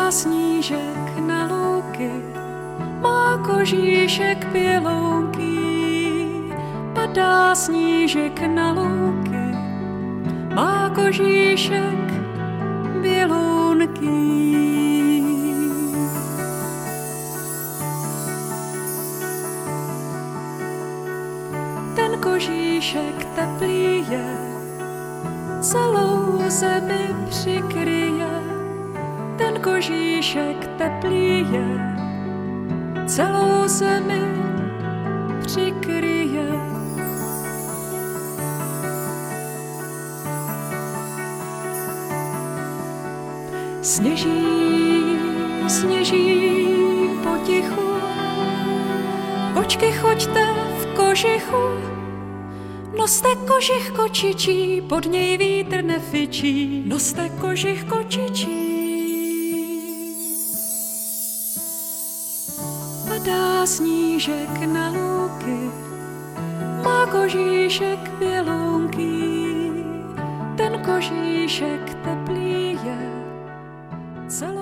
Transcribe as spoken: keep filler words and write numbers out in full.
Padá snížek na louky, má kožíšek bělounký. Padá snížek na louky, má kožíšek bělounký. Ten kožíšek teplý je, celou zemi přikryje. Ten kožíšek teplý je, celou zemi přikryje. Sněží, sněží potichu, kočky choďte v kožichu, noste kožich kočičí, pod něj vítr nefičí, noste kožich kočičí. Padá snížek na louky, má kožíšek bělounký. Ten kožíšek teplý je, celou